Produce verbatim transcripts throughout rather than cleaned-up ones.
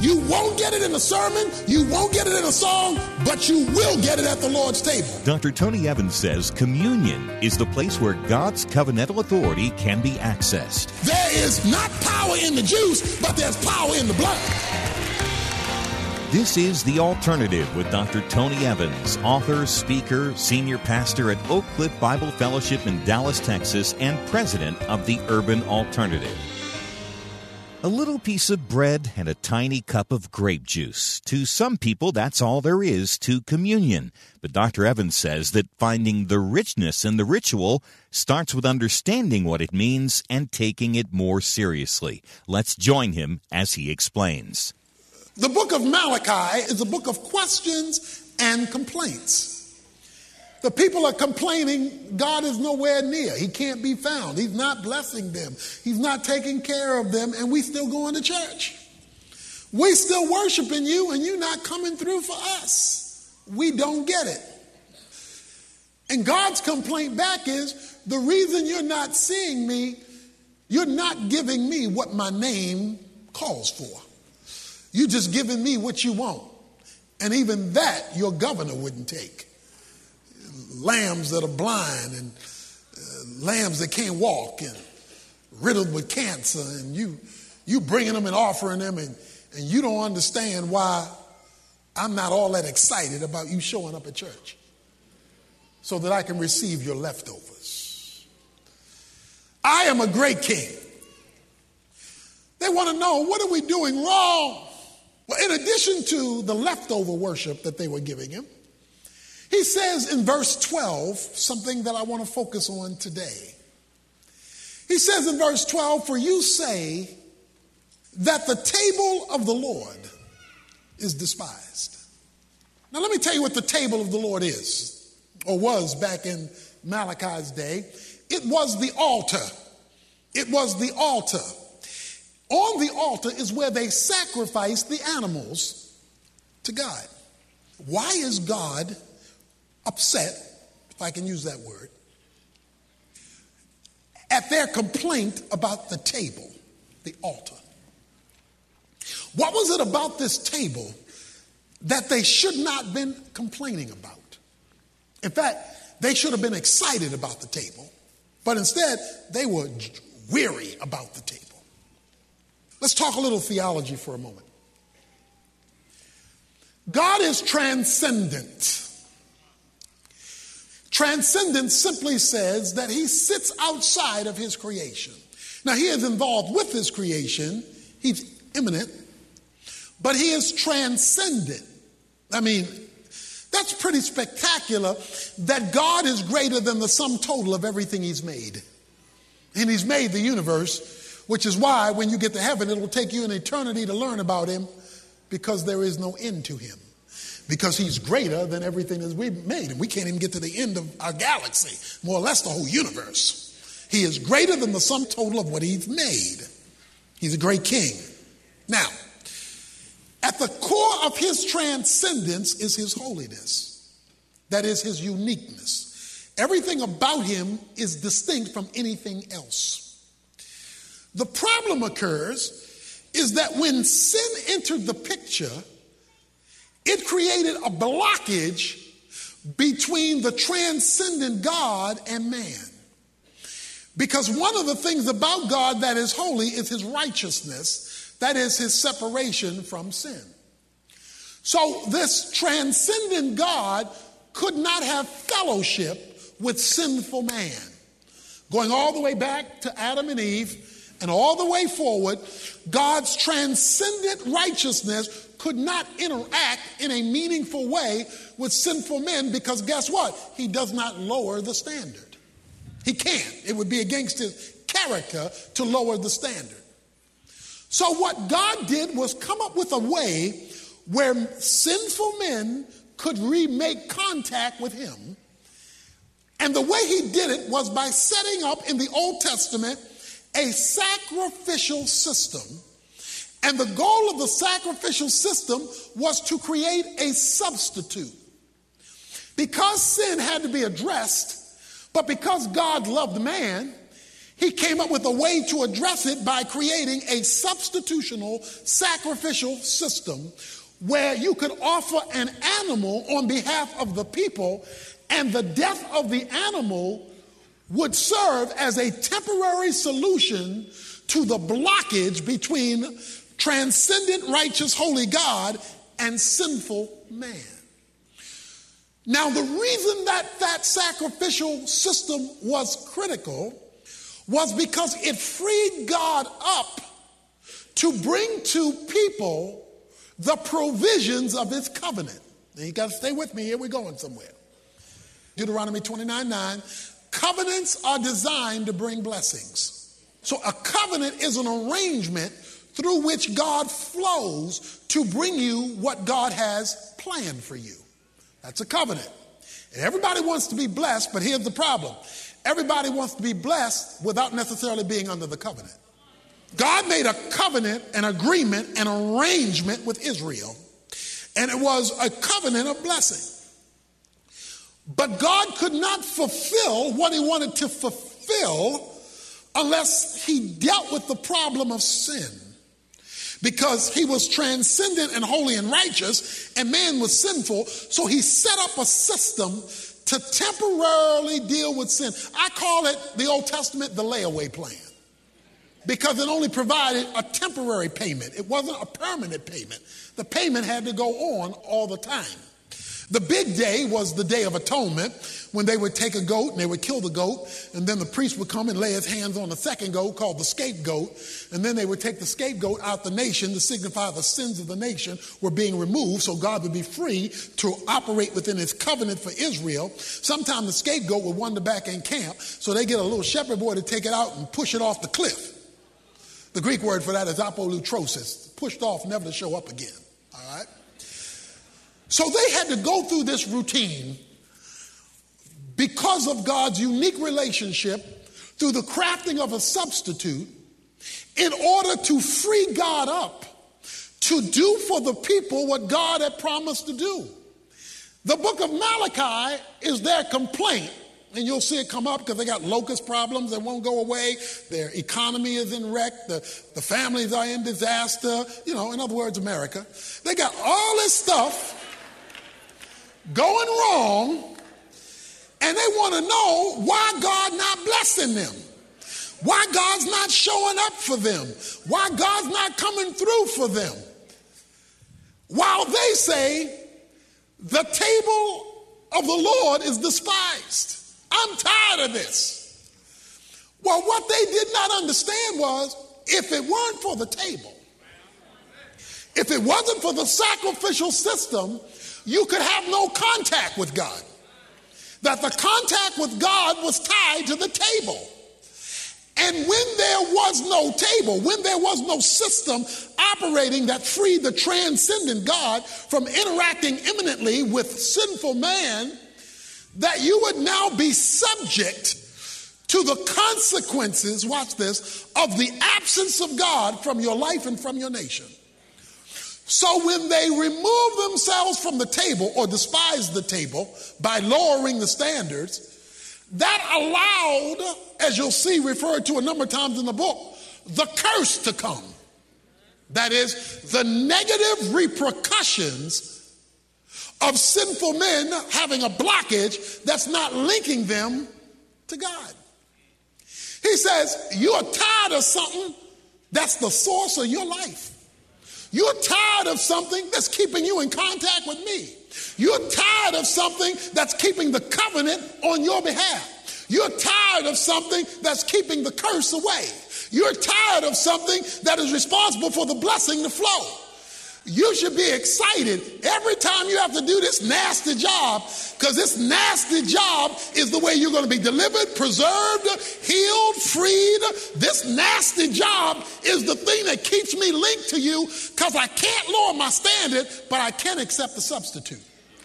You won't get it in a sermon, you won't get it in a song, but you will get it at the Lord's table. Doctor Tony Evans says communion is the place where God's covenantal authority can be accessed. There is not power in the juice, but there's power in the blood. This is The Alternative with Doctor Tony Evans, author, speaker, senior pastor at Oak Cliff Bible Fellowship in Dallas, Texas, and president of the Urban Alternative. A little piece of bread and a tiny cup of grape juice. To some people, that's all there is to communion. But Doctor Evans says that finding the richness in the ritual starts with understanding what it means and taking it more seriously. Let's join him as he explains. The book of Malachi is a book of questions and complaints. The people are complaining God is nowhere near. He can't be found. He's not blessing them. He's not taking care of them, and we still going to church. We still worshiping you, and you're not coming through for us. We don't get it. And God's complaint back is, the reason you're not seeing me, you're not giving me what my name calls for. You're just giving me what you want. And even that, your governor wouldn't take. Lambs that are blind and uh, lambs that can't walk and riddled with cancer. And you you bringing them and offering them, and, and you don't understand why I'm not all that excited about you showing up at church so that I can receive your leftovers. I am a great king. They want to know, what are we doing wrong? Well, in addition to the leftover worship that they were giving him, he says in verse twelve, something that I want to focus on today. He says in verse twelve, for you say that the table of the Lord is despised. Now let me tell you what the table of the Lord is, or was back in Malachi's day. It was the altar. It was the altar. On the altar is where they sacrificed the animals to God. Why is God upset, if I can use that word, at their complaint about the table, the altar? What was it about this table that they should not have been complaining about? In fact, they should have been excited about the table, but instead they were weary about the table. Let's talk a little theology for a moment. God is transcendent. Transcendence simply says that he sits outside of his creation. Now, he is involved with his creation. He's immanent, but he is transcendent. I mean, that's pretty spectacular that God is greater than the sum total of everything he's made. And he's made the universe, which is why when you get to heaven, it will take you an eternity to learn about him, because there is no end to him. Because he's greater than everything that we've made. And we can't even get to the end of our galaxy, more or less the whole universe. He is greater than the sum total of what he's made. He's a great king. Now, at the core of his transcendence is his holiness. That is his uniqueness. Everything about him is distinct from anything else. The problem occurs is that when sin entered the picture, it created a blockage between the transcendent God and man. Because one of the things about God that is holy is his righteousness, that is his separation from sin. So this transcendent God could not have fellowship with sinful man. Going all the way back to Adam and Eve, and all the way forward, God's transcendent righteousness could not interact in a meaningful way with sinful men, because guess what? He does not lower the standard. He can't. It would be against his character to lower the standard. So what God did was come up with a way where sinful men could remake contact with him. And the way he did it was by setting up in the Old Testament a sacrificial system. And the goal of the sacrificial system was to create a substitute. Because sin had to be addressed, but because God loved man, he he came up with a way to address it by creating a substitutional sacrificial system where you could offer an animal on behalf of the people, and the death of the animal would serve as a temporary solution to the blockage between transcendent, righteous, holy God and sinful man. Now, the reason that that sacrificial system was critical was because it freed God up to bring to people the provisions of his covenant. Now, you got to stay with me here. We're going somewhere. Deuteronomy twenty-nine nine, covenants are designed to bring blessings. So a covenant is an arrangement through which God flows to bring you what God has planned for you. That's a covenant. And everybody wants to be blessed, but here's the problem. Everybody wants to be blessed without necessarily being under the covenant. God made a covenant, an agreement, an arrangement with Israel, and it was a covenant of blessing. But God could not fulfill what he wanted to fulfill unless he dealt with the problem of sin. Because he was transcendent and holy and righteous, and man was sinful, so he set up a system to temporarily deal with sin. I call it, the Old Testament, the layaway plan. Because it only provided a temporary payment. It wasn't a permanent payment. The payment had to go on all the time. The big day was the Day of Atonement, when they would take a goat and they would kill the goat, and then the priest would come and lay his hands on the second goat called the scapegoat, and then they would take the scapegoat out the nation to signify the sins of the nation were being removed so God would be free to operate within his covenant for Israel. Sometimes the scapegoat would wander back in camp, so they get a little shepherd boy to take it out and push it off the cliff. The Greek word for that is apolutrosis, pushed off, never to show up again. All right? So they had to go through this routine because of God's unique relationship through the crafting of a substitute in order to free God up to do for the people what God had promised to do. The book of Malachi is their complaint, and you'll see it come up because they got locust problems that won't go away. Their economy is in wreck. The, the families are in disaster. You know, in other words, America. They got all this stuff going wrong, and they want to know why God not blessing them, why God's not showing up for them, why God's not coming through for them. While they say the table of the Lord is despised. I'm tired of this. Well, what they did not understand was, if it weren't for the table, if it wasn't for the sacrificial system, you could have no contact with God. That the contact with God was tied to the table. And when there was no table, when there was no system operating that freed the transcendent God from interacting imminently with sinful man, that you would now be subject to the consequences, watch this, of the absence of God from your life and from your nation. So when they removed themselves from the table or despised the table by lowering the standards, that allowed, as you'll see referred to a number of times in the book, the curse to come. That is, the negative repercussions of sinful men having a blockage that's not linking them to God. He says, you're tired of something that's the source of your life. You're tired of something that's keeping you in contact with me. You're tired of something that's keeping the covenant on your behalf. You're tired of something that's keeping the curse away. You're tired of something that is responsible for the blessing to flow. You should be excited every time you have to do this nasty job, because this nasty job is the way you're going to be delivered, preserved, healed, freed. This nasty job is the thing that keeps me linked to you, because I can't lower my standard, but I can accept the substitute.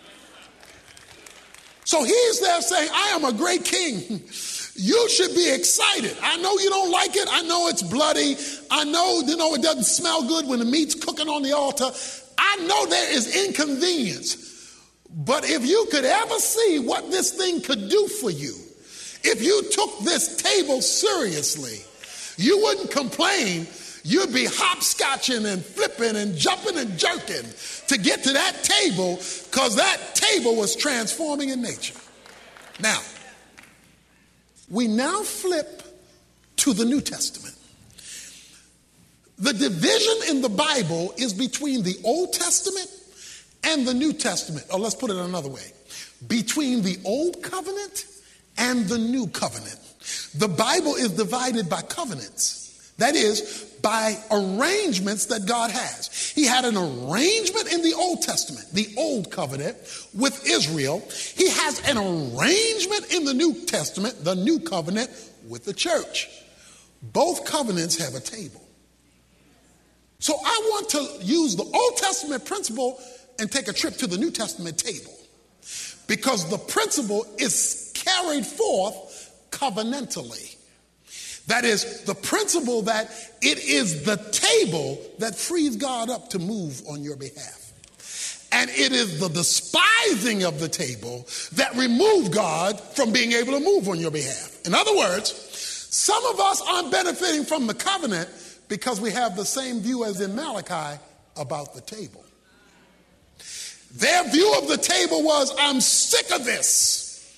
So he's there saying, I am a great king. You should be excited. I know you don't like it. I know it's bloody. I know, you know, it doesn't smell good when the meat's cooking on the altar. I know there is inconvenience. But if you could ever see what this thing could do for you, If you took this table seriously, you wouldn't complain. You'd be hopscotching and flipping and jumping and jerking to get to that table because that table was transforming in nature. Now, we now flip to the New Testament. The division in the Bible is between the Old Testament and the New Testament. Or let's put it another way. Between the Old Covenant and the New Covenant. The Bible is divided by covenants. That is, by arrangements that God has. He had an arrangement in the Old Testament, the Old Covenant with Israel. He has an arrangement in the New Testament, the New Covenant with the church. Both covenants have a table. So I want to use the Old Testament principle and take a trip to the New Testament table, because the principle is carried forth covenantally. That is, the principle that it is the table that frees God up to move on your behalf. And it is the despising of the table that removes God from being able to move on your behalf. In other words, some of us aren't benefiting from the covenant because we have the same view as in Malachi about the table. Their view of the table was, I'm sick of this.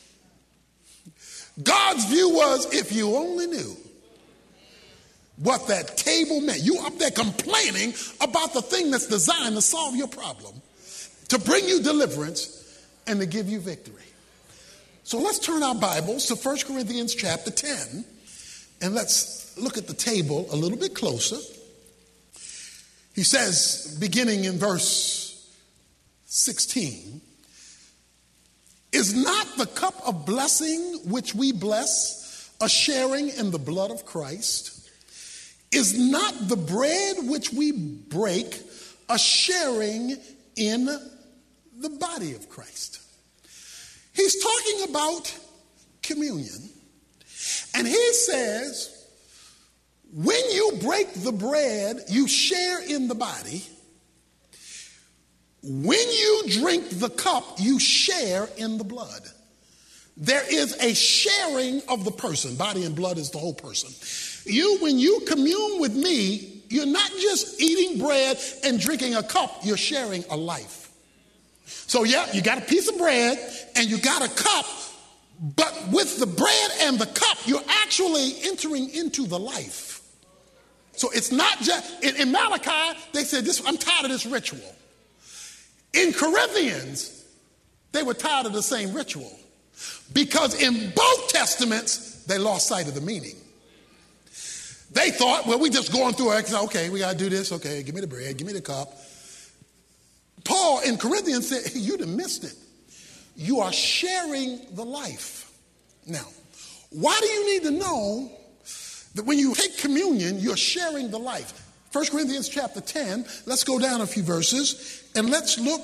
God's view was, if you only knew what that table meant. You up there complaining about the thing that's designed to solve your problem, to bring you deliverance, and to give you victory. So let's turn our Bibles to First Corinthians chapter ten, and let's look at the table a little bit closer. He says, beginning in verse sixteen, is not the cup of blessing which we bless a sharing in the blood of Christ? Is not the bread which we break a sharing in the body of Christ? He's talking about communion. And he says, when you break the bread, you share in the body. When you drink the cup, you share in the blood. There is a sharing of the person. Body and blood is the whole person. You, when you commune with me, you're not just eating bread and drinking a cup, you're sharing a life. So yeah, you got a piece of bread and you got a cup, but with the bread and the cup, you're actually entering into the life. So it's not just, in, in Malachi, they said, this, I'm tired of this ritual. In Corinthians, they were tired of the same ritual, because in both testaments, they lost sight of the meaning. They thought, well, we just going through it. Okay, we got to do this. Okay, give me the bread, give me the cup. Paul in Corinthians said, you'd have missed it. You are sharing the life. Now, why do you need to know that when you take communion, you're sharing the life? First Corinthians chapter ten, let's go down a few verses and let's look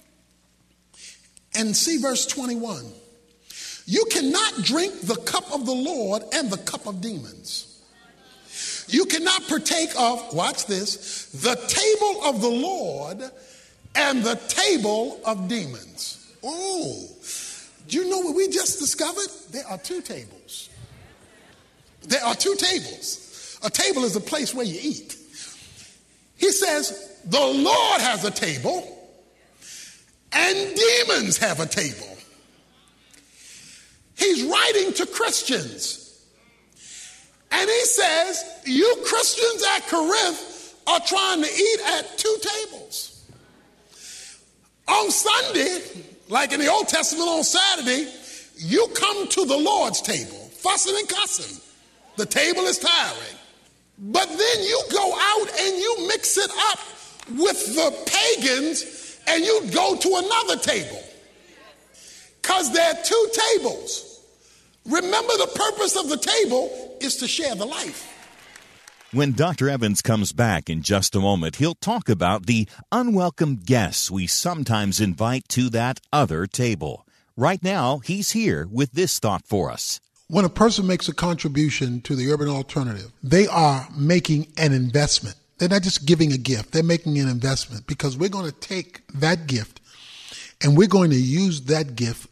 and see verse twenty-one. You cannot drink the cup of the Lord and the cup of demons. You cannot partake of, watch this, the table of the Lord and the table of demons. Oh, do you know what we just discovered? There are two tables. There are two tables. A table is a place where you eat. He says, the Lord has a table and demons have a table. He's writing to Christians. And he says, you Christians at Corinth are trying to eat at two tables. On Sunday, like in the Old Testament on Saturday, you come to the Lord's table, fussing and cussing. The table is tiring. But then you go out and you mix it up with the pagans and you go to another table. Because there are two tables. Remember, the purpose of the table is to share the life. When Doctor Evans comes back in just a moment, he'll talk about the unwelcome guests we sometimes invite to that other table. Right now, he's here with this thought for us. When a person makes a contribution to the Urban Alternative, they are making an investment. They're not just giving a gift. They're making an investment, because we're going to take that gift and we're going to use that gift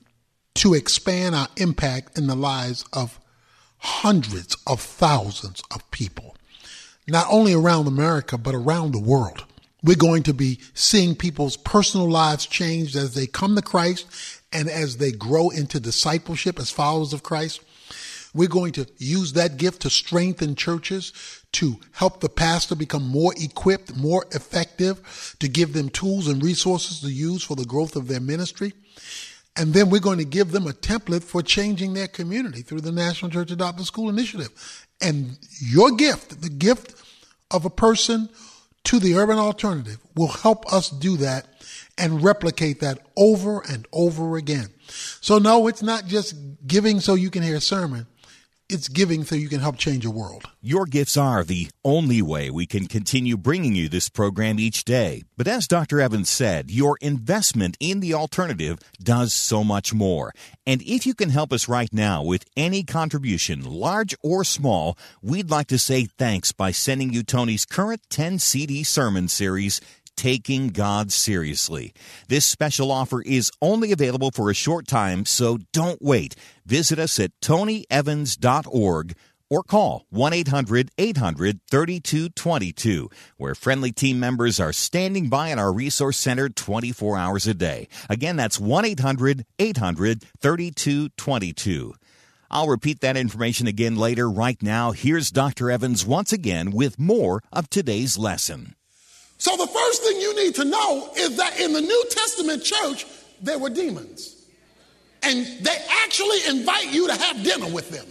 to expand our impact in the lives of hundreds of thousands of people, not only around America, but around the world. We're going to be seeing people's personal lives changed as they come to Christ and as they grow into discipleship as followers of Christ. We're going to use that gift to strengthen churches, to help the pastor become more equipped, more effective, to give them tools and resources to use for the growth of their ministry. And then we're going to give them a template for changing their community through the National Church Adopted School Initiative. And your gift, the gift of a person to the Urban Alternative, will help us do that and replicate that over and over again. So no, it's not just giving so you can hear a sermon. It's giving so you can help change your world. Your gifts are the only way we can continue bringing you this program each day. But as Doctor Evans said, your investment in the alternative does so much more. And if you can help us right now with any contribution, large or small, we'd like to say thanks by sending you Tony's current ten C D sermon series, Taking God Seriously. This special offer is only available for a short time, so don't wait. Visit us at tony evans dot org or call one eight hundred eight hundred thirty-two twenty-two, where friendly team members are standing by in our resource center twenty-four hours a day. Again, that's one eight hundred eight hundred thirty-two twenty-two. I'll repeat that information again later. Right now, here's Doctor Evans once again with more of today's lesson. So the first thing you need to know is that in the New Testament church, there were demons. And they actually invite you to have dinner with them.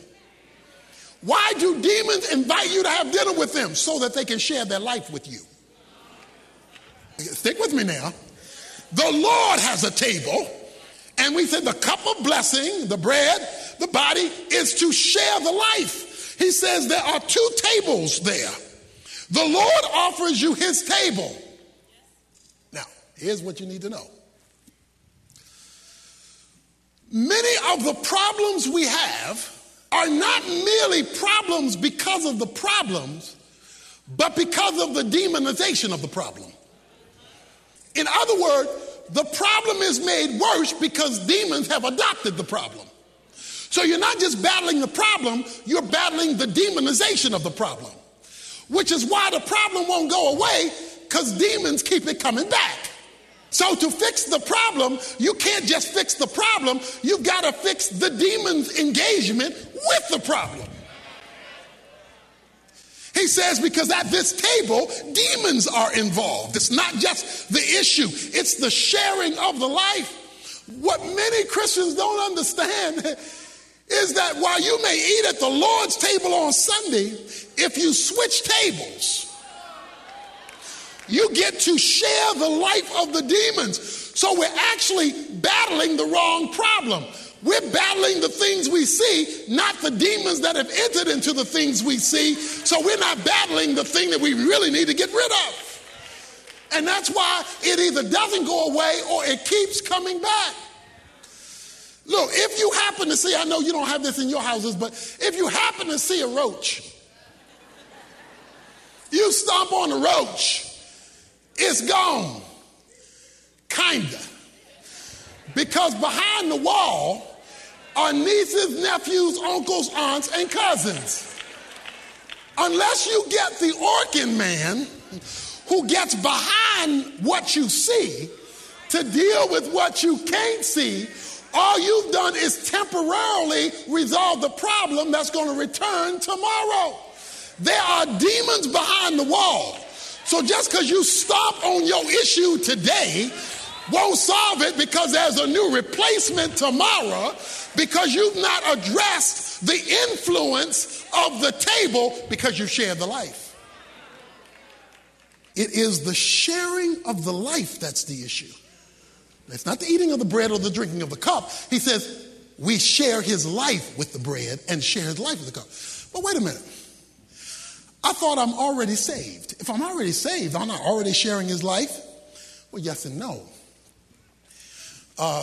Why do demons invite you to have dinner with them? So that they can share their life with you. Stick with me now. The Lord has a table, and we said the cup of blessing, the bread, the body, is to share the life. He says there are two tables there. The Lord offers you his table. Now, here's what you need to know. Many of the problems we have are not merely problems because of the problems, but because of the demonization of the problem. In other words, the problem is made worse because demons have adopted the problem. So you're not just battling the problem, you're battling the demonization of the problem. Which is why the problem won't go away, because demons keep it coming back. So to fix the problem, you can't just fix the problem, you've got to fix the demon's engagement with the problem. He says because at this table, demons are involved. It's not just the issue, it's the sharing of the life. What many Christians don't understand is that while you may eat at the Lord's table on Sunday, if you switch tables, you get to share the life of the demons. So we're actually battling the wrong problem. We're battling the things we see, not the demons that have entered into the things we see. So we're not battling the thing that we really need to get rid of. And that's why it either doesn't go away or it keeps coming back. Look, if you happen to see, I know you don't have this in your houses, but if you happen to see a roach, you stomp on the roach, it's gone. Kinda. Because behind the wall are nieces, nephews, uncles, aunts, and cousins. Unless you get the Orkin man who gets behind what you see to deal with what you can't see, all you've done is temporarily resolve the problem that's going to return tomorrow. There are demons behind the wall. So just because you stomp on your issue today won't solve it, because there's a new replacement tomorrow, because you've not addressed the influence of the table because you share the life. It is the sharing of the life that's the issue. It's not the eating of the bread or the drinking of the cup. He says we share his life with the bread and share his life with the cup. But wait a minute. I thought I'm already saved. If I'm already saved, I'm not already sharing his life? Well, yes and no. Uh,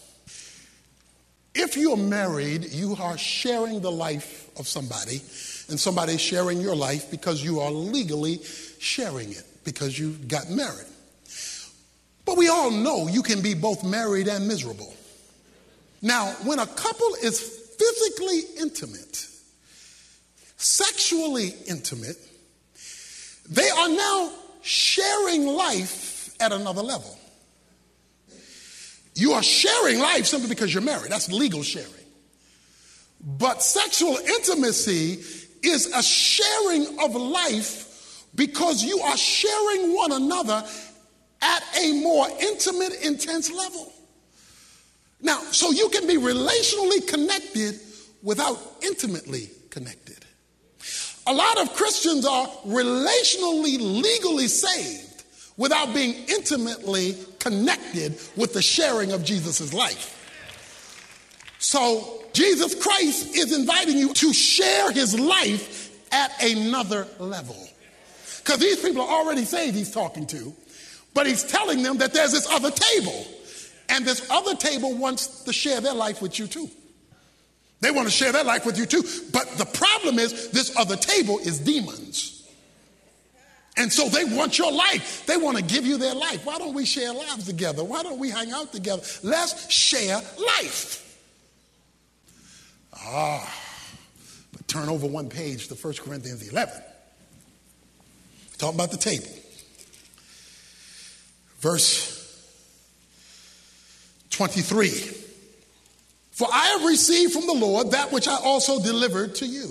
if you're married, you are sharing the life of somebody, and somebody's sharing your life because you are legally sharing it, because you got married. But we all know you can be both married and miserable. Now, when a couple is physically intimate, sexually intimate, they are now sharing life at another level. You are sharing life simply because you're married. That's legal sharing. But sexual intimacy is a sharing of life because you are sharing one another at a more intimate, intense level. Now, so you can be relationally connected without intimately connected. A lot of Christians are relationally, legally saved without being intimately connected with the sharing of Jesus' life. So Jesus Christ is inviting you to share his life at another level. Because these people are already saved he's talking to, but he's telling them that there's this other table. And this other table wants to share their life with you too. They want to share their life with you too. But the problem is this other table is demons. And so they want your life. They want to give you their life. Why don't we share lives together? Why don't we hang out together? Let's share life. Ah, but turn over one page to First Corinthians eleven. Talking about the table. Verse twenty-three. For I have received from the Lord that which I also delivered to you.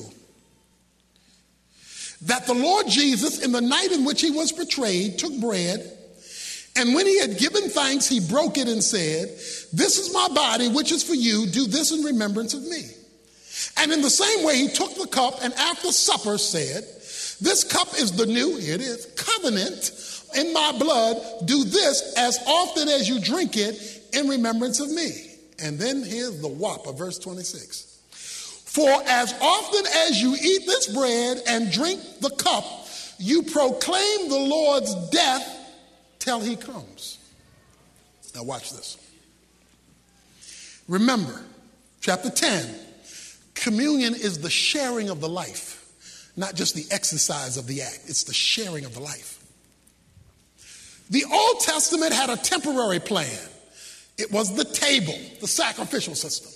That the Lord Jesus, in the night in which he was betrayed, took bread, and when he had given thanks, he broke it and said, this is my body, which is for you. Do this in remembrance of me. And in the same way, he took the cup and after supper said, this cup is the new, here it is, covenant in my blood. Do this as often as you drink it in remembrance of me. And then here's the whopper, verse twenty-six. For as often as you eat this bread and drink the cup, you proclaim the Lord's death till he comes. Now watch this. Remember, chapter ten, communion is the sharing of the life, not just the exercise of the act. It's the sharing of the life. The Old Testament had a temporary plan. It was the table, the sacrificial system.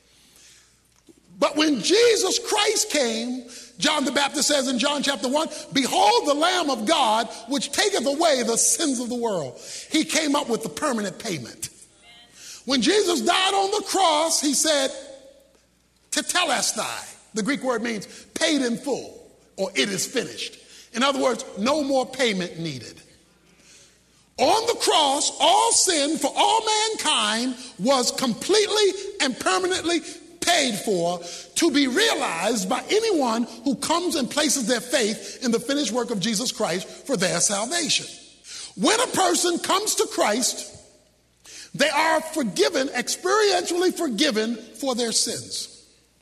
But when Jesus Christ came, John the Baptist says in John chapter one, behold the Lamb of God, which taketh away the sins of the world. He came up with the permanent payment. When Jesus died on the cross, he said, tetelestai. The Greek word means paid in full, or it is finished. In other words, no more payment needed. On the cross, all sin for all mankind was completely and permanently paid for, to be realized by anyone who comes and places their faith in the finished work of Jesus Christ for their salvation. When a person comes to Christ, they are forgiven, experientially forgiven for their sins.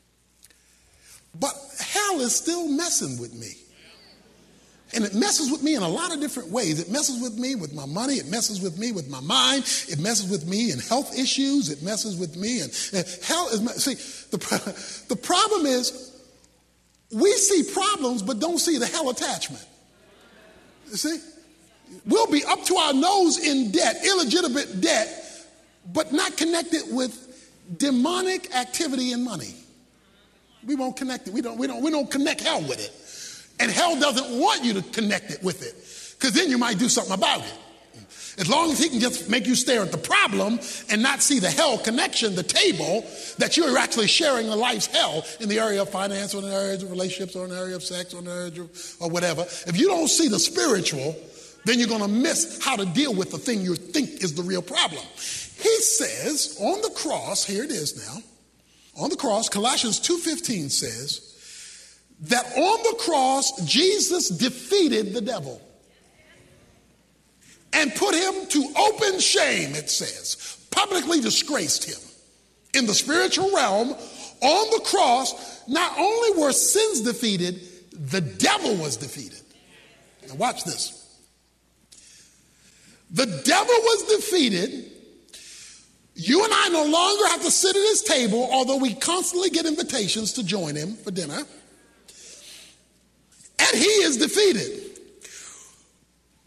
But hell is still messing with me. And it messes with me in a lot of different ways. It messes with me with my money. It messes with me with my mind. It messes with me in health issues. It messes with me. And, and hell is, see, the, the problem is we see problems but don't see the hell attachment. You see? We'll be up to our nose in debt, illegitimate debt, but not connected with demonic activity and money. We won't connect it. We don't, we don't, we don't connect hell with it. And hell doesn't want you to connect it with it, because then you might do something about it. As long as he can just make you stare at the problem and not see the hell connection, the table, that you're actually sharing a life's hell in the area of finance or in the area of relationships or in the area of sex or in the area of or whatever. If you don't see the spiritual, then you're going to miss how to deal with the thing you think is the real problem. He says on the cross, here it is now, on the cross, Colossians two fifteen says, that on the cross, Jesus defeated the devil and put him to open shame, it says, publicly disgraced him. In the spiritual realm, on the cross, not only were sins defeated, the devil was defeated. Now watch this. The devil was defeated. You and I no longer have to sit at his table, although we constantly get invitations to join him for dinner. And he is defeated.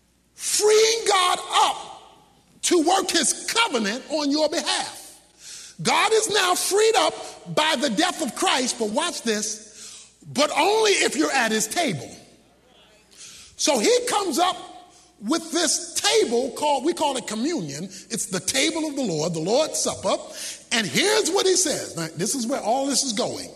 Freeing God up to work his covenant on your behalf. God is now freed up by the death of Christ, but watch this, but only if you're at his table. So he comes up with this table called, we call it communion. It's the table of the Lord, the Lord's Supper. And here's what he says. Now, this is where all this is going.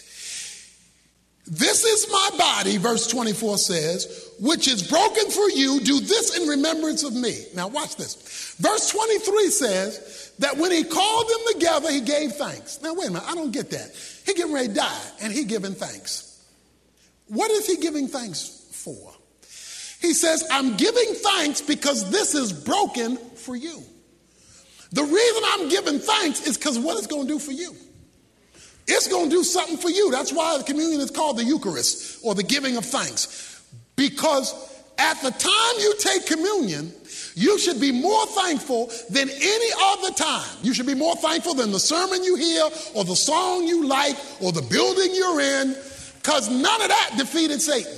This is my body, verse twenty-four says, which is broken for you. Do this in remembrance of me. Now watch this. Verse twenty-three says that when he called them together, he gave thanks. Now wait a minute, I don't get that. He getting ready to die and he giving thanks. What is he giving thanks for? He says, I'm giving thanks because this is broken for you. The reason I'm giving thanks is because what it's going to do for you. It's going to do something for you. That's why the communion is called the Eucharist, or the giving of thanks. Because at the time you take communion, you should be more thankful than any other time. You should be more thankful than the sermon you hear, or the song you like, or the building you're in, because none of that defeated Satan.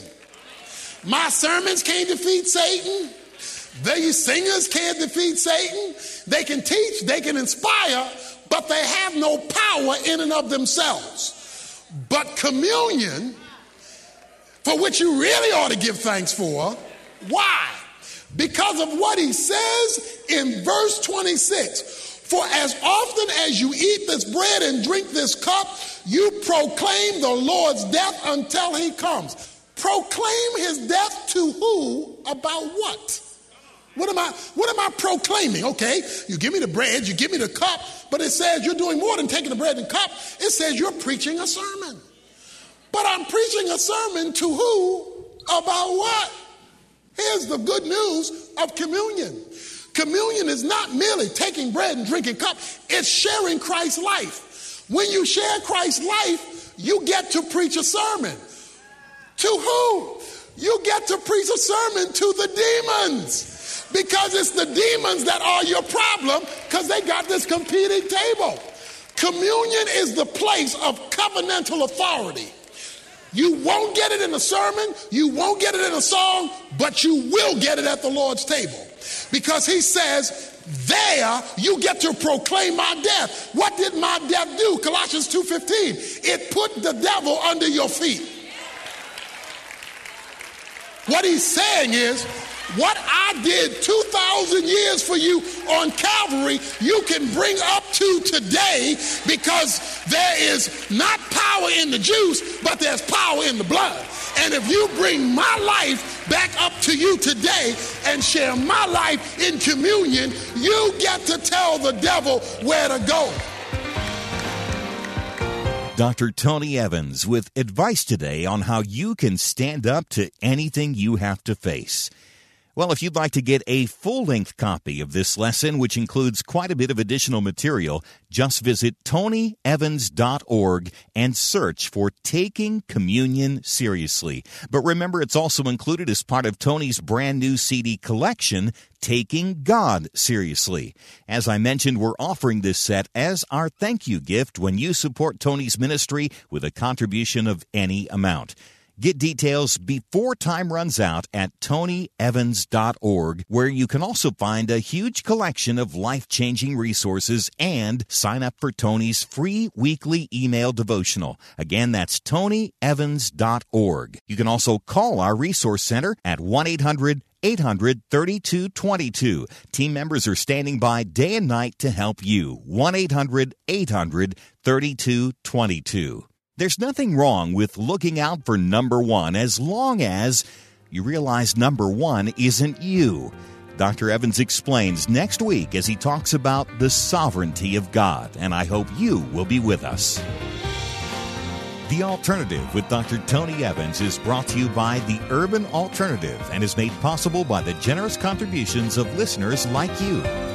My sermons can't defeat Satan. The singers can't defeat Satan. They can teach, they can inspire, but they have no power in and of themselves. But communion, for which you really ought to give thanks for, why? Because of what he says in verse twenty-six. For as often as you eat this bread and drink this cup, you proclaim the Lord's death until he comes. Proclaim his death to who? About what? What am I, what am I proclaiming? Okay, you give me the bread, you give me the cup, but it says you're doing more than taking the bread and cup. It says you're preaching a sermon. But I'm preaching a sermon to who? About what? Here's the good news of communion. Communion is not merely taking bread and drinking cup. It's sharing Christ's life. When you share Christ's life, you get to preach a sermon. To who? You get to preach a sermon to the demons. Because it's the demons that are your problem, because they got this competing table. Communion is the place of covenantal authority. You won't get it in a sermon, you won't get it in a song, but you will get it at the Lord's table. Because he says, there you get to proclaim my death. What did my death do? Colossians two fifteen. It put the devil under your feet. What he's saying is, what I did two thousand years for you on Calvary, you can bring up to today, because there is not power in the juice, but there's power in the blood. And if you bring my life back up to you today and share my life in communion, you get to tell the devil where to go. Doctor Tony Evans with advice today on how you can stand up to anything you have to face. Well, if you'd like to get a full-length copy of this lesson, which includes quite a bit of additional material, just visit tony evans dot org and search for Taking Communion Seriously. But remember, it's also included as part of Tony's brand new C D collection, Taking God Seriously. As I mentioned, we're offering this set as our thank you gift when you support Tony's ministry with a contribution of any amount. Get details before time runs out at tony evans dot org, where you can also find a huge collection of life-changing resources and sign up for Tony's free weekly email devotional. Again, that's tony evans dot org. You can also call our resource center at one eight hundred eight hundred thirty-two twenty-two. Team members are standing by day and night to help you. one eight hundred eight hundred thirty-two twenty-two. There's nothing wrong with looking out for number one as long as you realize number one isn't you. Doctor Evans explains next week as he talks about the sovereignty of God, and I hope you will be with us. The Alternative with Doctor Tony Evans is brought to you by the Urban Alternative and is made possible by the generous contributions of listeners like you.